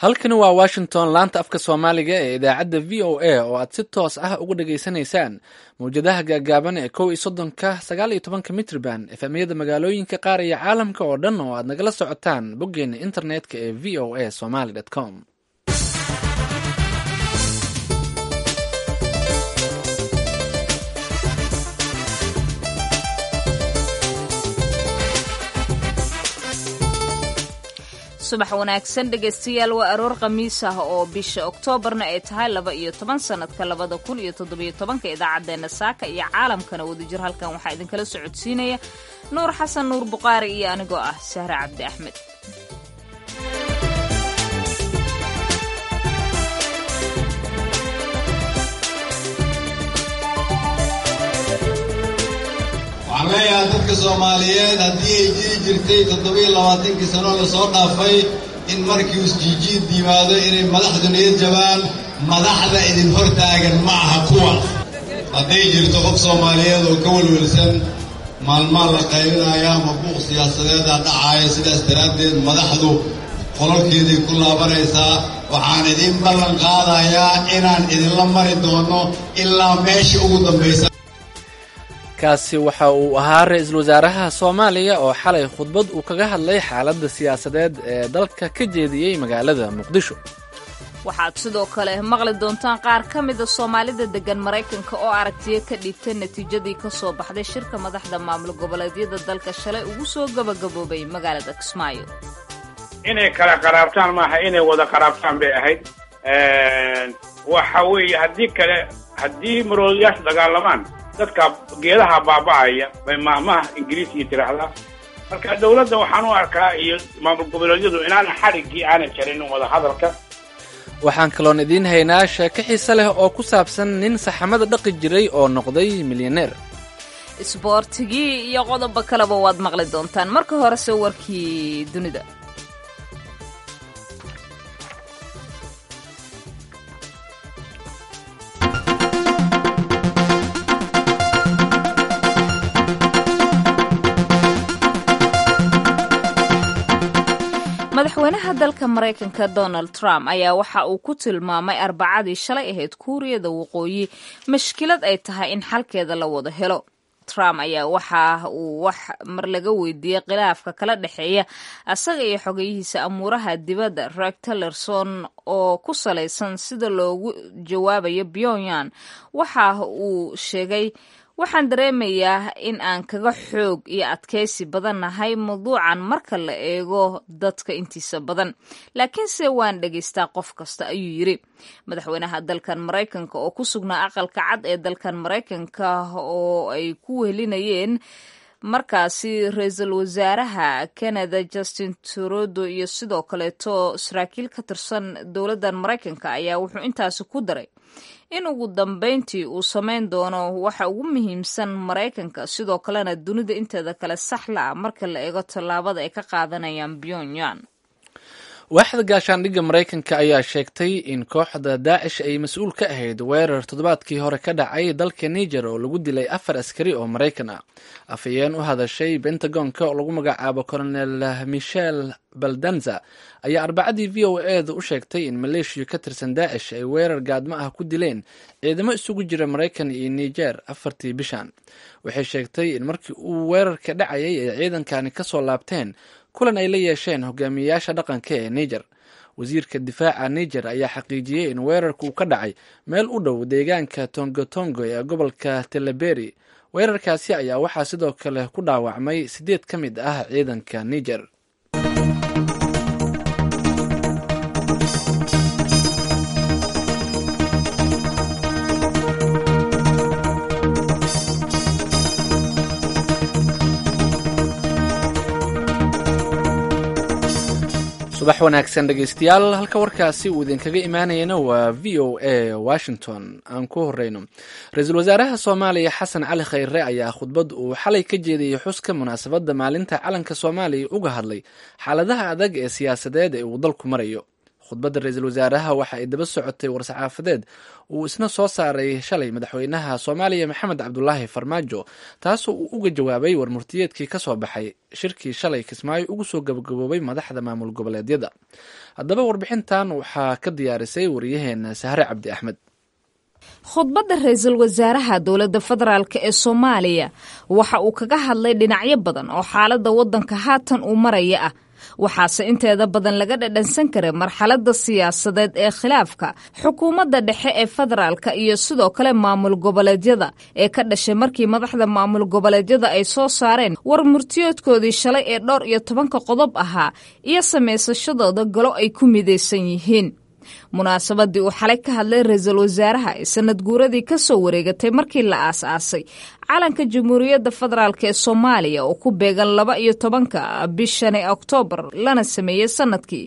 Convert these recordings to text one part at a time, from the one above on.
halkani waa washington, laanta afka soomaaliga ee idaacadda v o a oo aad si toos ah uga dhageysanaysaan mawjadaha gaagaaban ee 11 19 mitrban efemyada magaalooyinka qaar iyo caalamka oo dhan oo aad nagala socotaan boggeena internetka ee v o a somaly com. subax wanaagsan dhegaystayaal, waa aroor khamiis ah oo bisha oktoobarna ay tahay 12 sanadka 2017. idaacadeena saaka iyo caalamkana wadajir halkan waxaa idinkala socodsiinaya nuur xasan nuur buqaari iyo anigoo ah sahre cabdi axmed. waxaan leeyahay dadka soomaaliyeed haddii ay jiri jirtay 27 sano la soo dhaafay in markii isjiijiid yimaado inay madaxdu niyad jabaan, madaxda idin hortaagan ma aha kuwa. hadday jirto qof soomaaliyeed oo ka welwelsan maalmaan la qaybinaya ama buuq siyaasadeeda dhacaya, sidaas daraaddeed madaxdu qololkeeday ku laabanaysaa. waxaan idin ballan qaadayaa inaan idinla mari doono ilaa meesha ugu dambaysa. kaasi waxa uu ahaa ra-iisul wasaaraha soomaaliya oo xalay khudbad uu kaga hadlay xaaladda siyaasadeed ee dalka ka jeediyey magaalada muqdisho. waxaad sidoo kale maqli doontaan qaar ka mida soomaalida degan maraykanka oo aragtiyo ka dhiibtay natiijadii ka soo baxday shirka madaxda maamul goboleedyada dalka shalay ugu soo gabagaboobay magaalada kismaayo. inay kala qaraabtaan maaha, inay wada qaraabtaan bay ahayd. waxa weeye haddii maroodiyaashu dagaalamaan dadka geedaha baaba'aya bay maamaha ingiriisiga tiraahdaa. marka dawladda waxaan u arkaa iyo maamul goboleedyadu inaan xariggii aanay jarin wada hadalka. waxaan kaloon idiin haynaa sheeko xiise leh oo ku saabsan nin saxamada dhaqi jiray oo noqday milyaneer. isboortigii iyo qodobo kaleba waad maqli doontaan. marka horese warkii dunida. madaxweynaha dalka maraykanka Donald Trump ayaa waxa uu ku tilmaamay Arbacadii shalay ahayd Kuuriyada Waqooyi mashkilad ay tahay in xalkeeda la wada helo. Trump ayaa waxa uu wax mar laga weydiiyey khilaafka kala dhexeeya asaga iyo xogayihiisa amuuraha dibadda Rex Tillerson oo ku salaysan sida loogu jawaabayo Pyongyang. waxa uu sheegay, waxaan dareemayaa in aan kaga xoog iyo adkaysi badan nahay mawduucan marka la eego dadka intiisa badan, laakiinse waan dhegaystaa qof kasta, ayuu yidhi. madaxweynaha dalkan maraykanka oo ku sugnaa aqalka cad ee dalkan maraykanka oo ay ku wehelinayeen markaasi ra-iisul wasaaraha Canada Justin Trudeau iyo sidoo kaleeto saraakiil ka tirsan dowladdan maraykanka ayaa wuxuu intaasi ku daray in ugu dambayntii uu samayn doono waxa ugu muhiimsan maraykanka, sidoo kalena dunida inteeda kale sax la ah marka la eego tallaabada ay ka qaadanayaan Pyongyang. waaxda gaashaandhigga maraykanka ayaa sheegtay in kooxda daacish ay mas-uul ka ahayd weerar toddobaadkii hore ka dhacay dalka Niger oo lagu dilay 4 askari oo Maraykan ah. afhayeen u hadashay Pentagonka oo lagu magacaabo Colonel Michel Baldanza ayaa Arbacadii v o a-da u sheegtay in maleeshiya ka tirsan daacish ay weerar gaadmo ah ku dileen ciidamo isugu jira Maraykan iyo Niger 4tii bishan. waxay sheegtay in markii uu weerarka dhacayay ay ciidankani ka soo laabteen kulan ay la yeesheen hogaamiyayaasha dhaqanka ee Niger. wasiirka difaaca Niger ayaa xaqiijiyey in weerarku uu ka dhacay meel u dhow deegaanka Tongotongo ee gobolka Teleberi. weerarkaasi ayaa waxaa sidoo kale ku dhaawacmay 8 ka mid ah ciidanka Niger. subax wanaagsan dhegaystayaal, halka warkaasi uu idinkaga imaanayana waa v o a Washington. aan ku horeyno, ra-iisul wasaaraha Soomaaliya Xasan Cali Khayre ayaa khudbad uu xalay ka jeediyey xuska munaasabadda maalinta calanka Soomaaliya uga hadlay xaaladaha adag ee siyaasadeed ee uu dalku marayo. khudbadda ra-iisul wasaaraha waxa ay daba socotay war-saxaafadeed uu isna soo saaray shalay madaxweynaha soomaaliya maxamed cabdulaahi farmaajo taasoo uu uga jawaabay warmurtiyeedkii ka soo baxay shirkii shalay kismaayo ugu soo gabagaboobay madaxda maamul goboleedyada. haddaba warbixintan waxaa ka diyaarisay wariyaheena sahre cabdi axmed. khudbadda ra-iisul wasaaraha dowladda federaalk ee soomaaliya waxa uu kaga hadlay dhinacyo badan oo xaaladda waddanka haatan uu maraya ah, waxaase inteeda badan laga dhadhansan karay marxaladda siyaasadeed ee khilaafka xukuumadda dhexe ee federaalka iyo sidoo kale maamul goboleedyada ee ka dhashay markii madaxda maamul goboleedyada ay soo saareen war murtiyoodkoodii shalay ee 12 qodob ahaa iyo samaysashadooda galo ay ku midaysan yihiin. munaasabadii uu xalay ka hadlay ra-iisul wasaaraha ee sanad guuradii ka soo wareegatay markii la aas-aasay calanka jamhuuriyadda federaalk ee soomaaliya oo ku beegan 12 bishani oktoobar lana sameeyey sanadkii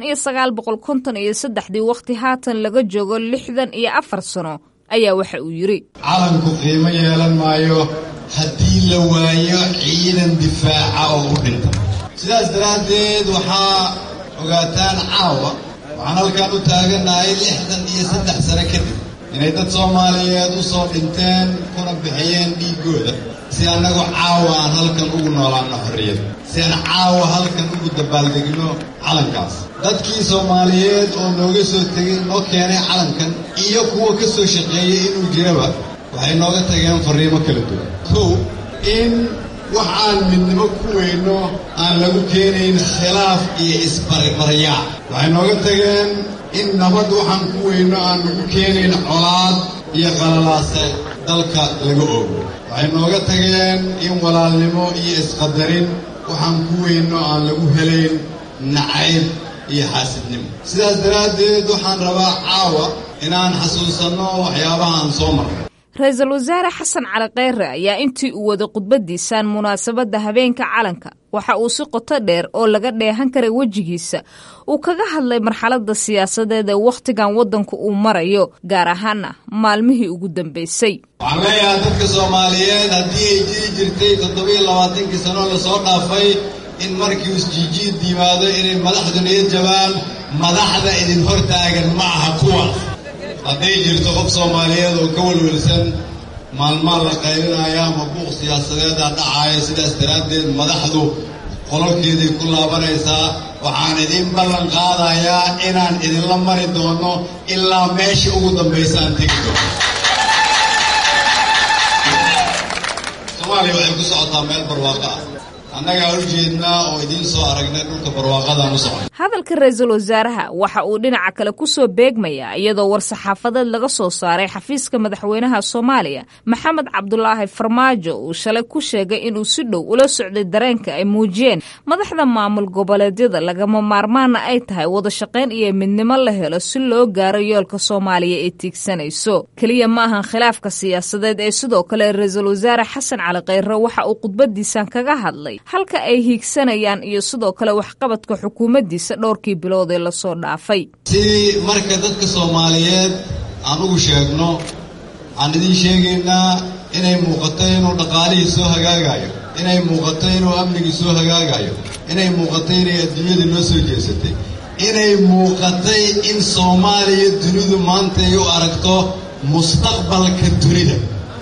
1953 waqti haatan laga joogo 64 sano ayaa waxa uu yidhi calanku qiimo yeelan maayo haddii la waayo ciidan difaaca oo u dhinta. sidaas daraaddeed waxaa ogaataan caawa waxaan halkan u taaganahay 63 sano kadib inay dad Soomaaliyeed u soo dhinteen kuna bixiyeen dhiigooda si annagu caawa aan halkan ugu noolaano xorriyad, si aan caawa halkan ugu dabaaldegno calankaas. dadkii Soomaaliyeed oo nooga soo tegay noo keenay calankan iyo kuwa ka soo shaqeeyay inuu jiraba waxay nooga tageen fariimo kala duwan. in wax aan midnimo ku weyno aan lagu keenayn khilaaf iyo isbarbaryaa. waxay nooga tageen in nabad waxaan ku weyno aan lagu keenayn colaad iyo qalalaase dalka laga oogo. waxay nooga tageen in walaalnimo iyo isqadarin waxaan ku weyno aan lagu helayn nacayb iyo xaasidnimo. sidaas daraaddeed waxaan rabaa caawa inaan xasuusanno waxyaabaha aan soo marnay. ra-iisul wasaare xasan cali kheyre ayaa intii uu waday khudbadiisaan munaasabadda habeenka calanka waxa uu si qoto dheer oo laga dheehan karay wejigiisa uu kaga hadlay marxaladda siyaasadeed ee wakhtigan waddanku uu marayo, gaar ahaana maalmihii ugu dambaysay. waxaan leeyahay dadka Soomaaliyeed haddii ay jiri jirtay 27 sano lasoo dhaafay in markii isjiijiid yimaado inay madaxdu niyad jabaan, madaxda idin hortaagan ma aha kuwaas. hadday jirto qof Soomaaliyeed oo ka walwalsan maalmaha la qaybinayo ama buuq siyaasadeeda dhacaya, sidaas daraaddeed madaxdu qololkeeday ku laabanaysaa. waxaan idin ballan qaadayaa inaan idinla mari doono ilaa meesha ugu dambaysa aan tegi doono. Soomaaliya waxay ku socotaa meel barwaaqo ah. annagaa u jeednaa oo idiin soo aragnay dhulka barwaaqadaan u socon. hadalka ra-iisul wasaaraha waxa uu dhinaca kale ku soo beegmayaa iyadoo war-saxaafadeed laga soo saaray xafiiska madaxweynaha soomaaliya maxamed cabdulaahi farmaajo uu shalay ku sheegay inuu si dhow ula socday dareenka ay muujiyeen madaxda maamul goboleedyada lagama maarmaana ay tahay wada shaqayn iyo midnimo la helo si loo gaaro yoolka soomaaliya ee tiigsanayso. keliya ma ahan khilaafka siyaasadeed ee sidoo kale ra-iisul wasaare xasan cali kheyre waxa uu khudbadiisan kaga hadlay halka ay hiigsanayaan iyo sidoo kale waxqabadka xukuumaddiisa dhowrkii bilood ee lasoo dhaafay. sidii marka dadka Soomaaliyeed aan ugu sheegno aan idin sheegaynaa inay muuqato inuu dhaqaalihii soo hagaagayo, inay muuqato inuu amnigii soo hagaagayo, inay muuqato inay adduunyada noo soo jeesatay, inay muuqatay in Soomaaliya dunidu maanta ay u aragto mustaqbalka dunida.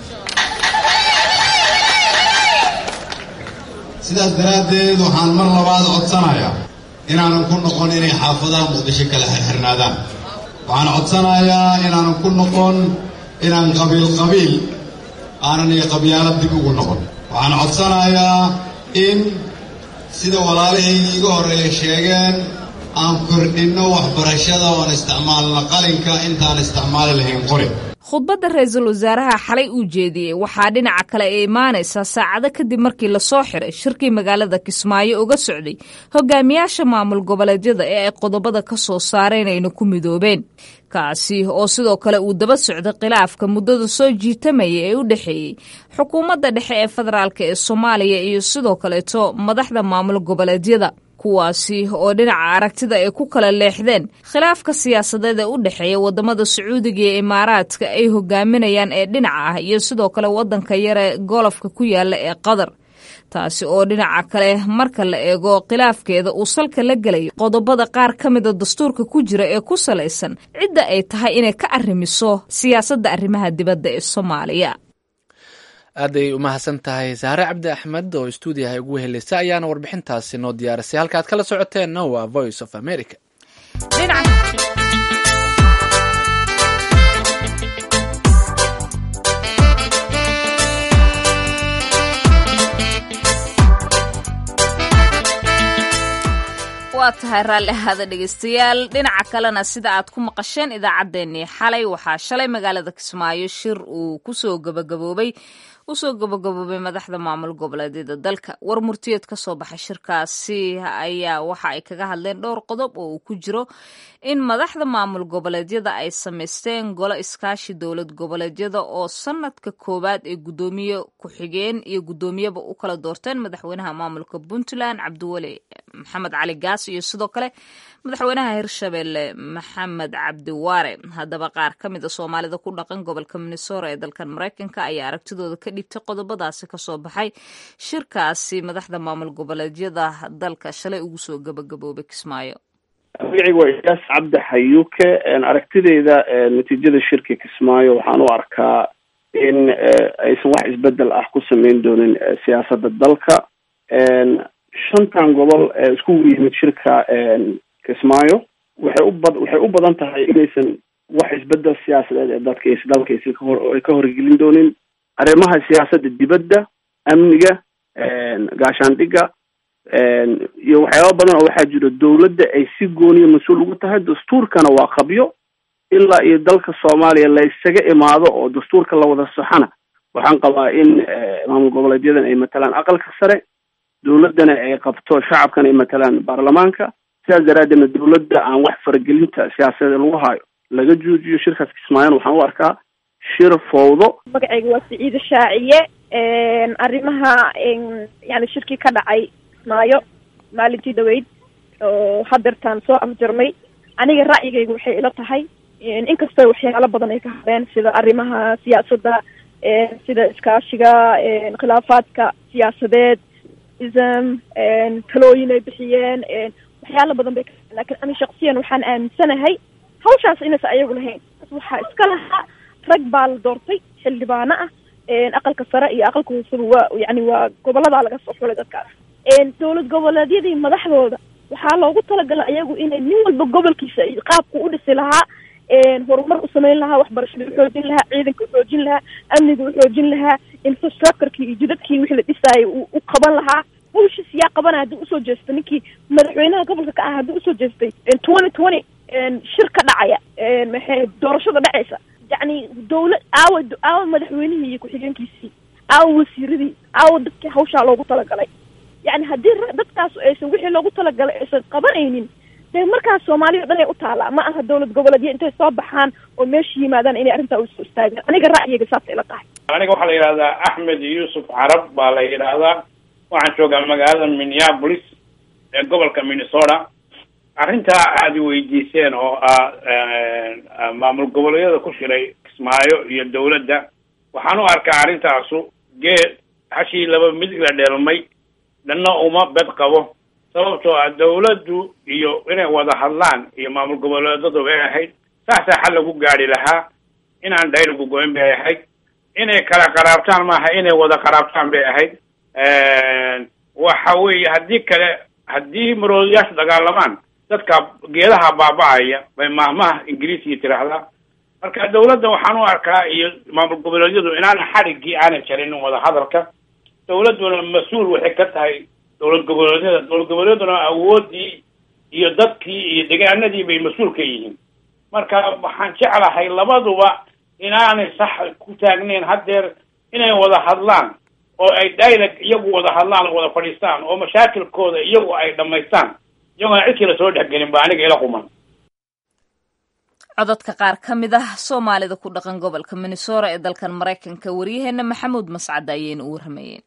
sidaas daraaddeed waxaan mar labaad codsanayaa inaanan ku noqon inay xaafadaha Muqdisho kala xirxirnaadaan. waxaan codsanayaa inaanan ku noqon inaan qabiil aanan iyo qabyaalad dib ugu noqon. waxaan codsanayaa in sida walaalahaygii iga horreeya sheegeen aan kordhinno waxbarashada oon isticmaalno qalinka intaan isticmaali lahayn qori. khudbadda ra-iisul wasaaraha xalay uu jeediyey waxaa dhinaca kale ay imaanaysaa saacado kadib markii lasoo xiray shirkii magaalada Kismaayo uga socday hogaamiyaasha maamul goboleedyada ee ay qodobada ka soo saareen ayna ku midoobeen, kaasi oo sidoo kale uu daba socday khilaafka muddada soo jiitamaya ee u dhexeeyey xukuumadda dhexe ee federaalka ee Soomaaliya iyo sidoo kaleeto madaxda maamul goboleedyada, kuwaasi oo dhinaca aragtida ay ku kala leexdeen khilaafka siyaasadeed ee u dhexeeya wadamada Sacuudiga iyo Imaaraadka ay hogaaminayaan ee dhinaca ah iyo sidoo kale wadanka yare golofka ku yaala ee Qatar. taasi oo dhinaca kale marka la eego khilaafkeeda uu salka la gelayo qodobada qaar ka mida dastuurka ku jira ee ku salaysan cidda ay tahay inay ka arrimiso siyaasadda arrimaha dibadda ee Soomaaliya. aaday u mahadsan tahay Sahre Cabdi Axmed oo stuudiyaha ugu helaysa ayaana warbixintaasi noo diyaarisay. Halkaad kala socoteenna waa Voice of America. waa tahay raalli ahaada dhegeystayaal. dhinaca kalena sida aad ku maqasheen idaacaddeenii xalay waxaa shalay magaalada Kismaayo shir uu usoo gabagaboobay madaxda maamul goboleedyada dalka. war murtiyeed ka soo baxay shirkaasi ayaa waxa ay kaga hadleen dhowr qodob oo uu ku jiro in madaxda maamul goboleedyada ay samaysteen golo iskaashi dowlad goboleedyada oo sanadka koowaad ee gudoomiye ku-xigeen iyo gudoomiyaba u kala doorteen madaxweynaha maamulka Puntland Cabdiweli Maxamed Cali Gaas iyo sidoo kale madaxweynaha Hirshabelle Maxamed Cabdi Waare. haddaba qaar ka mid ah Soomaalida ku dhaqan gobolka Minnesota ee dalkan Mareykanka ayaa aragtidooda ka dhibtay qodobadaasi ka soo baxay shirkaasi madaxda maamul goboleedyada dalka shalay ugu soo gabagaboobay Kismaayo. magacaygu waa Iyaas Cabdi Xayuuke. aragtideyda natiijada shirka Kismaayo waxaan u arkaa in aysan wax isbedel ah ku sameyn doonin siyaasadda dalka. shantan gobol isku yimid shirka Kismaayo waxay u badan tahay inaysan wax isbedel siyaasadeed ee dalka ka horgelin doonin arrimaha siyaasadda dibadda, amniga, gaashaandhigga iyo waxyaaba badan oo waxaa jira dowladda ay si gooniya mas-uul ugu tahay. dastuurkana waa qabyo ilaa iyo dalka Soomaaliya la isaga imaado oo dastuurka la wada saxana. waxaan qabaa in maamul goboleedyadan ay matalaan aqalka sare, dowladdana ay qabto shacabkana ay matalaan baarlamaanka. sidaas daraadeedna dowladda aan wax faragelinta siyaasadeed lagu hayo laga joojiyo. shirkaas Kismaayo waxaan u arkaa shir fowdo. magacayga waa Siciid Shaaciye. arrimaha yani shirkii ka dhacay Kismaayo maalintii dhaweyd oo hadeertaan soo afjarmay, aniga ra'yigaygu waxay ila tahay inkastoo waxyaalo badan ay ka hadeen sida arrimaha siyaasadda, sida iskaashiga, khilaafaadka siyaasadeed, talooyin ay bixiyeen, waxyaalo badan bay ka hadeen. laakiin ani shakhsiyan waxaan aaminsanahay hawshaas inaysa ayagu lahayn. waxaa iska lahaa rag baa la doortay xildhibaano ah, aqalka sare iyo aqalka hooseba waa gobollada laga soo xulay dadkaas. dowlad goboleedyadii madaxdooda waxaa loogu talagalay ayagu inay nin walba gobolkiisa qaabku u dhisi lahaa, horumar u samayn lahaa, waxbarashada u xoojin lahaa, ciidanka u xoojin lahaa, amniga u xoojin lahaa, infrastructureki iyo jidadkii wixii la dhisaayay u qaban lahaa. hawshiis yaa qabana haddii usoo jeestay ninkii madaxweynaha gobolka ka ah haddii usoo jeestay 2020 shir ka dhacaya maxay doorashada dhacaysa. yacni dowlad aawa madaxweynihii iyo ku-xigeenkiisii, aawa wasiiradii, aawa dadkii hawshaa loogu talagalay. yacni haddii dadkaas aysan wixii loogu talagalay aysan qabanaynin, dee markaas Soomaaliya dhan ay u taalaa. ma aha dowlad goboleedyo intay soo baxaan oo meesha yimaadaan inay arrintaa usoo istaagaan. aniga ra'yiga saasay ila tahay. aniga waxaa la yidhahdaa Axmed Yuusuf Carab baa la yidhaahdaa. waxaan joogaa magaalada Minneapolis ee gobolka Minnesota. arrintaa aad weydiiseen oo maamul goboleedyada ku shiray Kismaayo iyo dowladda, waxaan u arkaa arrintaasu hashii laba midig la dheelmay, dhanna uma bed qabo. sababtoo ah dowladdu iyo inay wada hadlaan iyo maamul goboleedyadu bay ahayd. saasaa xal lagu gaari lahaa. inaan dhayl ugu goyn bay ahayd. inay kala qaraabtaan maaha inay wada qaraabtaan bay ahayd. waxa weeye haddii maroodiyaashu dagaalamaan dadka geedaha baaba'aya bay maahmaha ingiriisiga tiraahdaa. marka dowladda waxaan u arkaa iyo maamul goboleedyadu inaana xadhiggii aanay jarin wada hadalka. dowladduna mas-uul waxay ka tahay dowlad goboleedyaduna awoodii iyo dadkii iyo deegaanadii bay mas-uul ka yihiin. marka waxaan jeclahay labaduba inaanay sax ku taagnayn haddeer inay wada hadlaan oo ay dialogue iyagu wada hadlaan oo wada fadhiistaan oo mashaakilkooda iyagu ay dhammaystaan iyagoona cid kale soo dhexgelin baa aniga ila quman. codadka qaar ka mid ah Soomaalida ku dhaqan gobolka Minnesota ee dalkan Mareykanka. wariyaheena Maxamuud Mascad ayayna u warramayeen.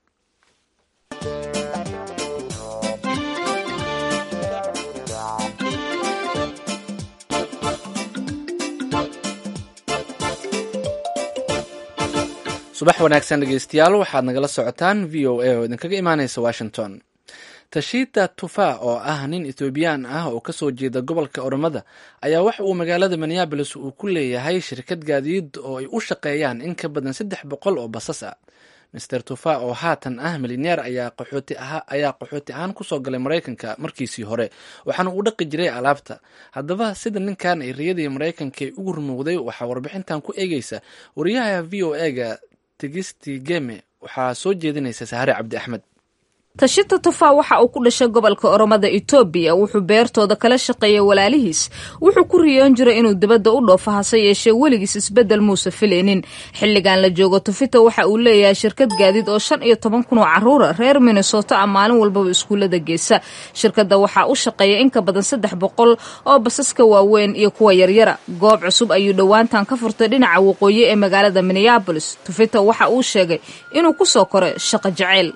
subax wanaagsan dhegeystayaal, waxaad nagala socotaan v o a oo idinkaga imaaneysa washington. Tashita Tufa oo ah nin Ethioobiyaan ah oo kasoo jeeda gobolka Oromada ayaa waxa uu magaalada Minneapolis uu ku leeyahay shirkad gaadiid oo ay u shaqeeyaan in ka badan 300 oo basas ah. Mr. Tufa oo haatan ah milyaneer ayaa qaxooti ahaan kusoo galay Mareykanka markiisii hore, waxaana uu dhaqi jiray alaabta. Haddaba sida ninkan ay riyadii Mareykanka ugu rumowday waxaa warbixintan ku eegeysa wariyaha v o a-ga Tegisti Geme. Waxaa soo jeedinaysa Sahare Cabdi Axmed. Tashita Tufa waxa uu ku dhashay gobolka Oromada Itoobiya, wuxuu beertooda kala shaqeeyay walaalihiis, wuxuu ku riyoon jiray inuu dibadda u dhoofo hase yeeshee weligiis isbedel muuse filaynin. Xilligan la joogo Tufita waxa uu leeyahay shirkad gaadiid oo 15,000 oo caruura reer Minnesota ah maalin walbaba iskuulada geesa. Shirkadda waxa uu shaqeeyay in ka badan 300 oo basaska waaweyn iyo kuwa yaryara. Goob cusub ayuu dhawaantan ka furtay dhinaca waqooyi ee magaalada Minneapolis. Tufita waxa uu sheegay inuu ku soo koray shaqo jacayl.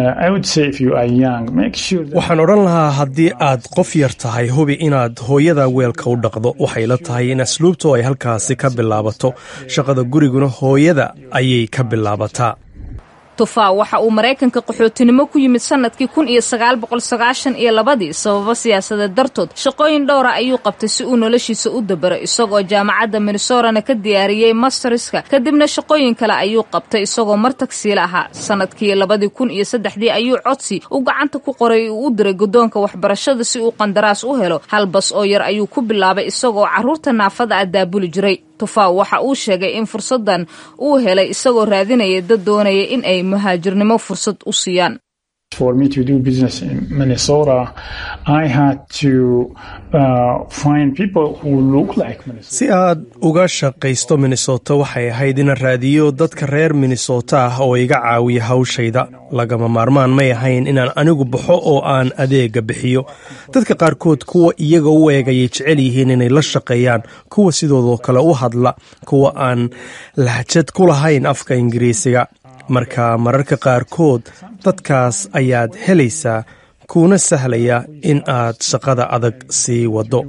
Waxaan odhan lahaa haddii aad qof yar tahay hubi inaad hooyada weelka u dhaqdo. Waxay la tahay in asluubtu ay halkaasi ka bilaabato, shaqada guriguna hooyada ayay ka bilaabataa. Tufa waxa uu Mareykanka qaxootinimo ku yimid sanadkii 1992 sababo siyaasadeed dartood. Shaqooyin dhowr ah ayuu qabtay si uu noloshiisa u dabaro, isagoo jaamacadda Minnesota ka diyaariyay masterska. Kadibna shaqooyin kale ayuu qabtay isagoo martagsiil ahaa. Sanadkii 2003 ayuu codsi u gacanta ku qoray uu u diray guddoonka waxbarashada si uu qandaraas u helo. Hal bas oo yar ayuu ku bilaabay isagoo carruurta naafada ah daabuli jiray. Tufa waxa uu sheegay in fursadan uu helay isagoo raadinaya dad doonaya in ay muhaajirnimo fursad u siiyaan. For me to do business in Minnesota, I had to find people who look like Minnesota. Si aad uga shaqaysto Minnesota waxay ahayd in raadiyo dadka reer Minnesota ah oo iga caawiya hawshayda. Lagama maarmaan may ahayn inaan anigu baxo oo aan adeega bixiyo. Dadka qaarkood kuwa iyaga u eegayay jecel yihiin inay la shaqeeyaan, kuwa sidoo kale u hadla, kuwa aan lahjad ku lahayn afka Ingiriisiga. Marka mararka qaarkood dadkaas ayaad helaysaa kuna sahlaya in aad shaqada adag sii wado.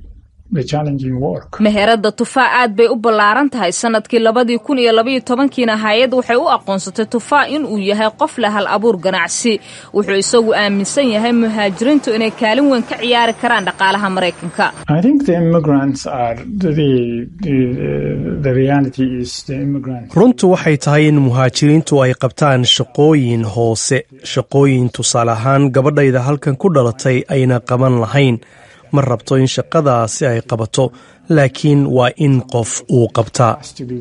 Meherada Tufa aad bay u ballaaran tahay. Sanadkii 2012 hay'ad waxay u aqoonsatay Tufa in uu yahay qof leh hal abuur ganacsi. Wuxuu isagu aaminsan yahay muhaajiriintu inay kaalin weyn ka ciyaari karaan dhaqaalaha Mareykanka. I think the immigrants are the reality is the immigrants. Runtu waxay tahay in muhaajiriintu ay qabtaan shaqooyin hoose, shaqooyin tusaale ahaan gabadhayda halkan ku dhalatay ayna qaban lahayn. Ma rabto in shaqadaasi ay qabato, laakiin waa in qof uu qabtaa.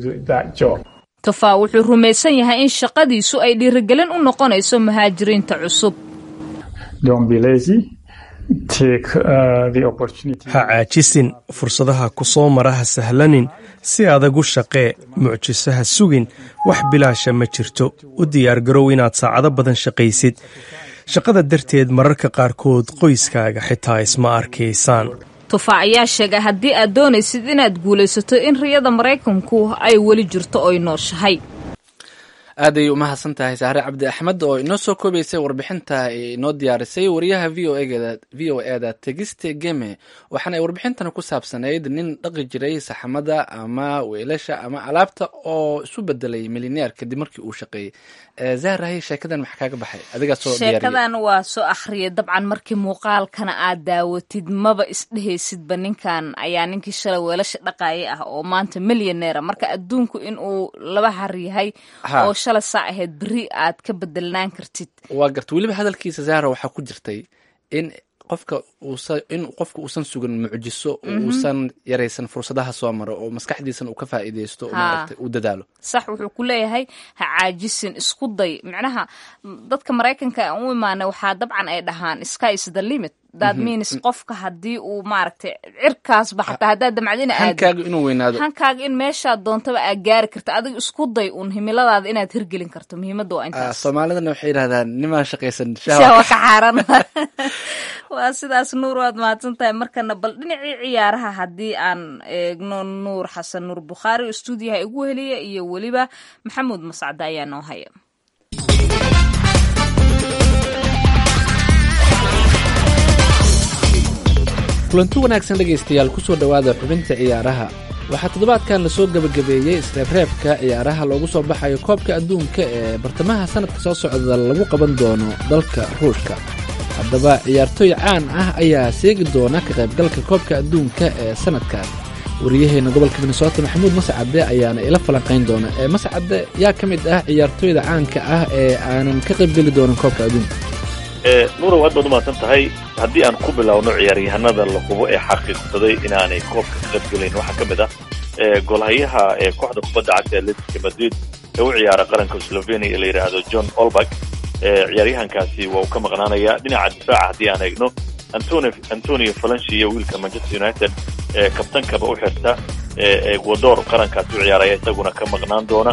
Tufa wuxuu rumaysan yahay in shaqadiisu ay dhiirigelin u noqonayso muhaajiriinta cusub. Don't be lazy. Take the opportunity. Ha caajisin, fursadaha ku soo mara ha sahlanin, si adag u shaqee, mucjisaha sugin, wax bilaasha ma jirto. U diyaar garow inaad saacado badan shaqaysid. Shaqada darteed mararka qaarkood qoyskaaga xitaa isma arkaysaan. Tufa ayaa sheegay haddii aad doonaysid inaad guulaysato in riyada Mareykanku ay weli jirto oo nooshahay. aad ay u mahadsan tahay Sahare Cabdi Axmed oo inoo soo koobaysay warbixinta inoo diyaarisay wariyaha v o a-da Tegiste Geme. waxaana ay warbixintana ku saabsanayd nin dhaqi jiray saxamada ama weelasha ama alaabta oo isu bedelay milyaneer kadib markii uu shaqeeyey. Zahrahay, sheekadan maxaa kaaga baxay? Adiga soo diyaariyay. Sheekadan waa soo akhriyay dabcan markii muuqaalkana aad daawatid maba isdhehaysidba ninkan ayaa ninkii shalay weelasha dhaqaayay ah oo maanta milyaneer. Marka adduunku in uu laba har yahay oo shalay saa ahayd beri aad ka bedelnaan kartid. Waa garta weliba hadalkiisa Zahra waxaa ku jirtay in qofka uusan sugan mucjiso oo uusan yaraysan fursadaha soo maro oo maskaxdiisana uu ka faa'iideysto oo maaragtay uu dadaalo. Sax wuxuu ku leeyahay ha caajisin, isku day. Macnaha dadka Mareykanka u imaanay waxaa dabcan ay dhahaan sky is the limit. That means qofka haddii uu maaragtay cirkaas baxta hadaa damacdina aad hankaaga inuu weynaado, hankaaga in meesha doontaba aad gaari karto, adiga isku day un himiladaada inaad hirgelin karto. Muhiimadda waa intaas. Soomaalidana waxay yiraahdaan nimaan shaqaysan shaawa ka xaaran. Waa sidaas. Nuur, waad mahadsan tahay. Markana bal dhinacii ciyaaraha haddii aan eegno, Nuur Xasan Nuur Bukhaari oo stuudiyaha igu heliya iyo weliba Maxamuud Mascade ayaa noo haya. kulanti wanaagsan dhegaystayaal, kusoo dhawaada xubinta ciyaaraha. waxaa toddobaadkan lasoo gebagabeeyey isreebreebka ciyaaraha loogu soo baxayo koobka adduunka ee bartamaha sanadka soo socda lagu qaban doono dalka ruushka. haddaba ciyaartooy caan ah ayaa seegi doona ka qaybgalka koobka adduunka ee sanadkan. wariyaheena gobolka minnesota maxamuud mascade ayaana ila falanqayn doona. mascade, yaa ka mid ah ciyaartooyda caanka ah ee aanan ka qaybgeli doonin koobka adduunka? nuurow aad baad umahadsan tahay. haddii aan ku bilaawno ciyaaryahanada la hubo ee xaqiiqsaday inaanay koobka ka qaybgelayn waxaa ka mid ah golhayaha kooxda kubadda cagta Atletico Madrid ee u ciyaara qaranka Slovenia ee la yidhaahdo John Olberg. ciyaaryahankaasi waa uu ka maqnaanaya. dhinaca difaaca haddii aan eegno Antonio Valencia iyo wiilka Manchester United kabtankaba u xirta Ecuador qarankaasi u ciyaaraya isaguna ka maqnaan doona.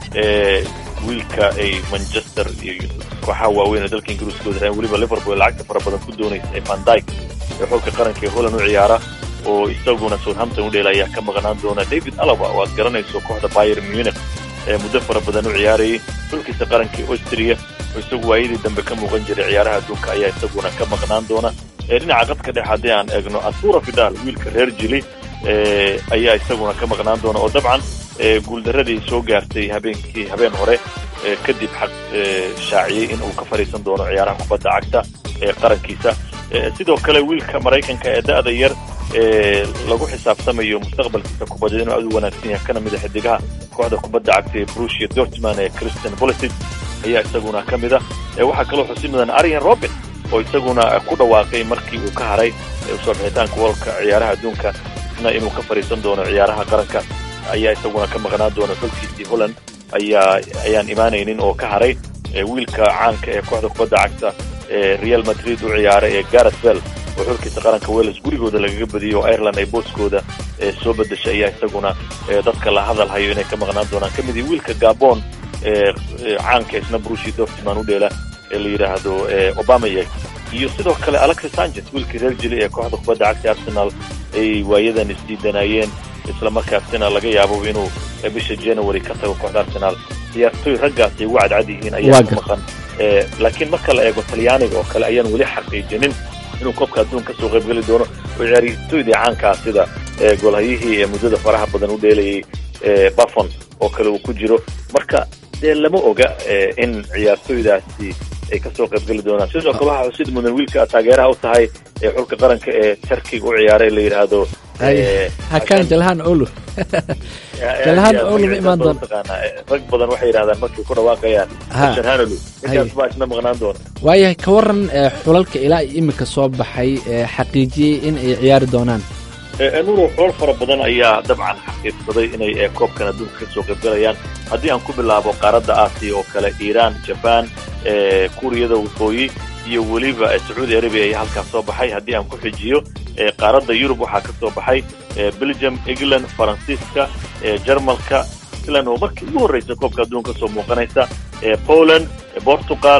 wiilka ay Manchester iyo kooxaha waaweyn ee dalka Ingiriiska wadaan weliba Liverpool lacagta fara badan ku doonaysa ee Van Dijk ee xulka qaranka ee Holland u ciyaara oo isaguna Southampton u dheelaya ka maqnaan doona. David Alaba oo aad garanayso kooxda Bayern Munich ee muddo fara badan u ciyaarayay xulkiisa qaranka ee Austria oo isagu waayadii dambe ka muuqan jiray ciyaaraha adduunka ayaa isaguna ka maqnaan doona. dhinaca qadka dhexe haddii aan eegno Arturo Vidal wiilka reer Chile ayaa isaguna ka maqnaan doona oo dabcan guuldaradii soo gaartay habeen hore kadib shaaciyey in uu ka fariisan doono ciyaaraha kubadda cagta ee qarankiisa. sidoo kale wiilka Maraykanka ee da'da yar lagu xisaabtamayo mustaqbalkiisa kubadda inuu aad u wanaagsan yahay kana mid ah xidigaha kooxda kubadda cagta ee Borussia Dortmund ee Christian Pulisic ayaa isaguna ka mid ah. waxaa kaloo xusid mudan Arjen Robben oo isaguna ku dhawaaqay markii uu ka haray soo bixitaanka walka ciyaaraha adduunka inuu ka fariisan doono ciyaaraha qaranka ayaa isaguna ka maqnaan doona. xulkiisii Holland ayaan imaanaynin oo ka haray. wiilka caanka ee kooxda kubadda cagta ee Real Madrid u ciyaara ee Gareth Bale oo xulkiisa qaranka Wales gurigooda lagaga badiyay oo Ireland ay booskooda soo bedeshay ayaa isaguna dadka la hadal hayo inay ka maqnaan doonaan. ka mid wiilka Gabon caanka isna Borussia Dortmund u dheela ee la yidhaahdo Aubameyang iyo sidoo kale Alexis Sanchez wiilkii reer Chile ee kooxda kubadda cagta Arsenal ay waayadan isdiidanayeen isla markaasina laga yaabo inuu bisha January ka tago kooxda Arsenal. ciyaartooy raggaasi ugu cadcad yihiin ayaa ka maqan. laakiin marka la eego Talyaaniga oo kale ayaan weli xaqiijinin inuu koobka adduunka ka soo qaybgeli doono oo ciyaartooydii caanka sida golhayihii ee muddada faraha badan u dheelayay Buffon oo kale uu ku jiro. marka lama oga in ciyaartooydaasi ay ka soo qaybgeli doonaan. sidoo kale waxaa xusid mudan wiilka taageeraha u tahay xulka qaranka ee Turkiga u ciyaaray la yidhaahdo Hakan Calhanoglu Olu. Calhanoglu ma imaan doona. rag badan waxay yidhahdaan markay ku dhawaaqayaan Calhanoglu intaas baa isna maqnaan doona. waayahay ka waran xulalka ilaa imika soo baxay xaqiijiyey in ay ciyaari doonaan. nuuro xulal fara badan ayaa dabcan xaqiiqsaday inay koobkan adduunka ka soo qaybgalayaan. haddii aan ku bilaabo qaaradda Aasiya oo kale Iiraan, Japan, Kuuriyada Waqooyi iyo weliba Sacuudi Arabia ayaa halkaas soo baxay. haddii aan ku xijiyo qaaradda Yurub waxaa ka soo baxay Belgium, England, Faransiiska, Jarmalka, Finland oo markii ugu horreysay koobka adduunka soo muuqanaysa, Poland, Portugal,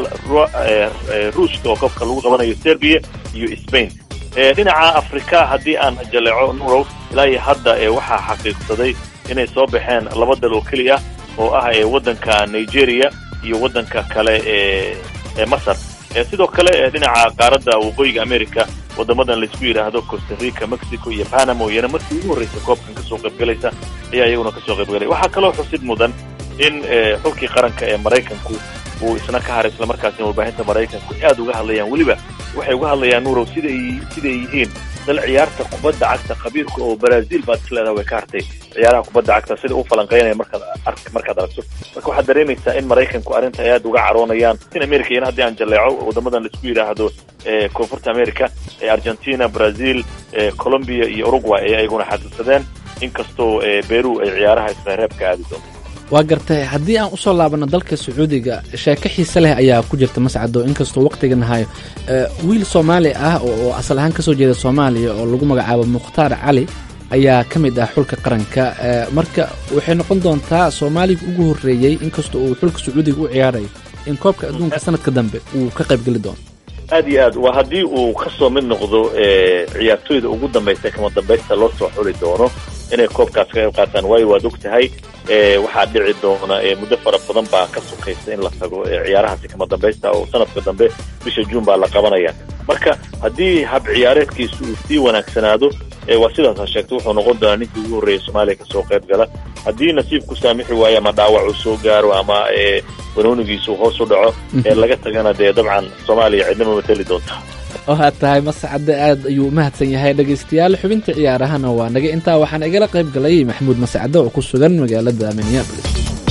Ruushka oo koobka lagu qabanayo Serbia iyo Spain. dhinaca Afrika haddii aan jaleeco nuurow ilaa iyo hadda waxaa xaqiiqsaday inay soo baxeen laba dal oo keliya oo ah waddanka Nigeria iyo waddanka kale ee Masar. sidoo kale dhinaca qaaradda waqooyiga America wadamadan la isku yiraahdo Costa Rica, Mexico iyo Panama iyana markii ugu horreysay koobkan ka soo qaybgalaysa ayaa iyaguna ka soo qaybgalay. waxaa kaloo xusid mudan in xulkii qaranka ee Maraykanku uu isna ka haray isla markaasina warbaahinta Maraykanku aad uga hadlayaan. weliba waxay uga hadlayaan nuurow siday yihiin dal ciyaarta kubadda cagta khabiirka oo Brazil baad isleedahay way ka hartay ciyaaraha kubadda cagta sida uu falanqeynaya markaad aragto. marka waxaad dareemaysaa in Maraykanku arrinta aad uga caroonayaan. in America iyana haddii aan jaleeco wadamadan la isku yidhaahdo koonfurta America Argentina, Brazil, Colombia iyo Uruguay ay ayaguna xaqiiqsadeen inkastoo Peru ay ciyaaraha isreebka aadi doonto. waa gartay. haddii aan usoo laabano dalka Sacuudiga sheeko xiise leh ayaa ku jirta Mascado inkastoo waqtigan hayo. wiil Soomaali ah oo asal ahaan kasoo jeeda Soomaaliya oo lagu magacaabo Mukhtaar Cali ayaa ka mid ah xulka qaranka. marka waxay noqon doontaa Soomaaliga ugu horreeyey inkastoo uu xulka Sacuudiga u ciyaarayo in koobka adduunka sanadka dambe uu ka qaybgeli doono. aad iyo aad waa haddii uu ka soo mid noqdo ciyaartooyda ugu dambaysa kama dambaysta loo soo xuli doono inay koobkaas ka qayb qaataan. waayo waad og tahay waxaa dhici doona muddo fara badan baa ka sukaysa in la tago ciyaarahaasi kama dambaysta oo sanadka dambe bisha Juun baa la qabanaya. marka haddii hab ciyaareedkiisu uu sii wanaagsanaado waa sidaas ha sheegtay wuxuu noqon doonaa ninkii ugu horreeyay soomaaliya kasoo qayb gala haddii nasiib ku saamixi waayo ama dhaawac uu soo gaaro ama banoonigiisu hoos u dhaco laga tagana dee dabcan soomaaliya cidnama mateli doonta waxaad tahay mascade aad ayuu umahadsan yahay dhegaystayaal xubinta ciyaarahana waa naga intaa waxaan igala qayb galay maxamuud mascade oo ku sugan magaalada minneapolis.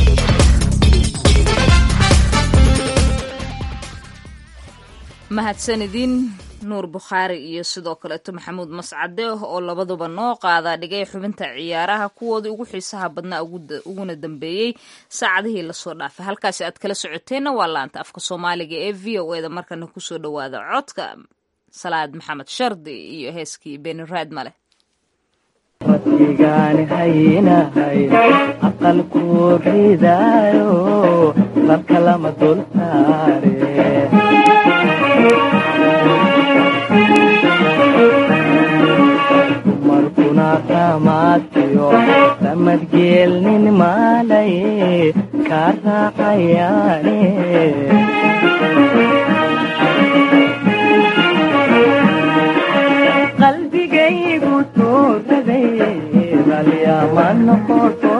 mahadsanidin nuur bukhaari iyo sidoo kaleeto maxamuud mascade oo labaduba noo qaadaa dhigay xubinta ciyaaraha kuwoodii ugu xiisaha badnaa uguna dambeeyey saacadihii lasoo dhaafay. halkaasi aad kala socoteenna waa laanta afka soomaaliga ee v o eda. markana kusoo dhawaada codka salaad maxamed shardi iyo heeskii beeni raadmale. rabbigaan haynahay aqalku ridaayo dadka lama dul saare dumarkuna ramaadkiyo ramadgeelnin maalay kaa raacayaane qalbigaygu tuuraday ralyama noqoto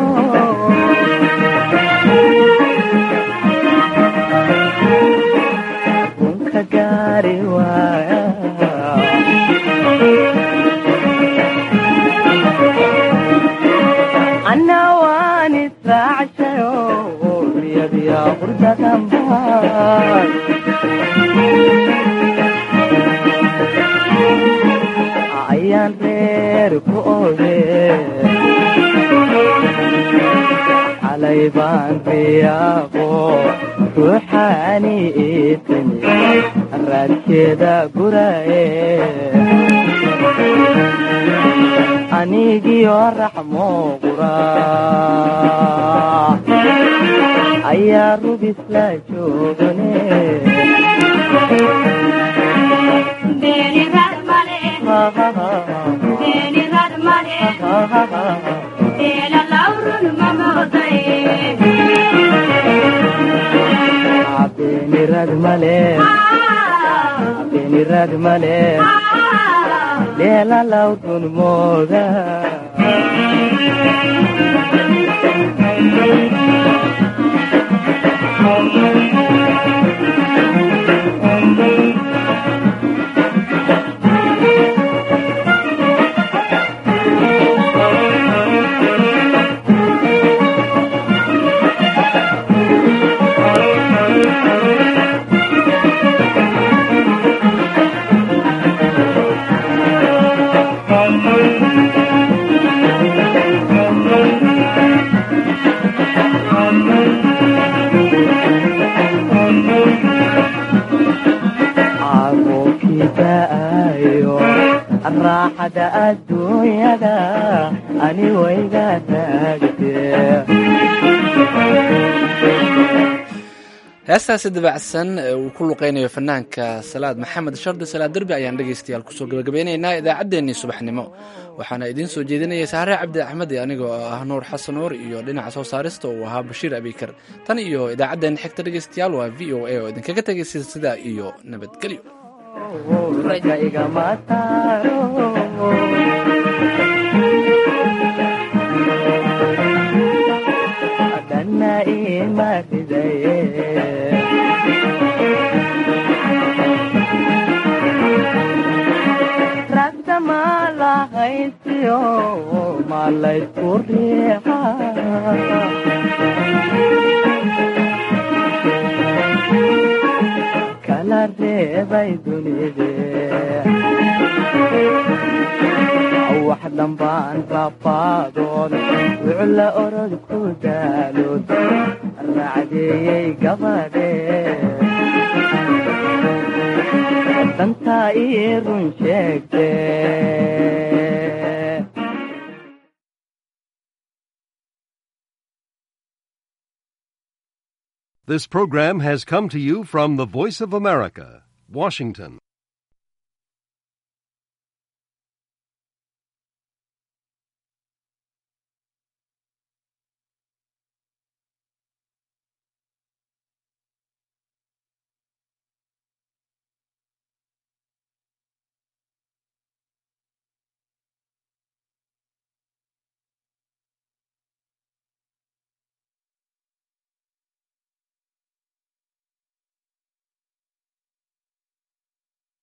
unka gaari waaya anna waan israacshayo riyadiya qurdadanbaan ayaan reer ku oge xalay baan riyaaqo ruuxaani iitimi raadkeeda guraye anigiyo raxmo qura ayaa rubisla joogane benirad male leela lawdun mooga raaxada adduunyada ani wayga taagtee heestaasi dabacsan ee uu ku luqeynayo fanaanka salaad maxamed shardi salaad derbi ayaan dhegaystayaal kusoo gabagabeynaynaa idaacaddeenii subaxnimo waxaana idiin soo jeedinaya saare cabdi axmed anigoo ah nuur xasan nuur iyo dhinaca soo saarista uu ahaa bashiir abikar tan iyo idaacaddeenna xigta dhegaystayaal waa v o a oo idinkaga tegaysa sidaa iyo nabadgelyo raja igama taaro dhanna ima ridaye ragta malahaysiyo malaysku riixa kala reebay dunide wax dambaan rabaadood wucla orod ku daalood raacdeeyey gabadhe dantaa ii run sheegte This program has come to you from the Voice of America, Washington.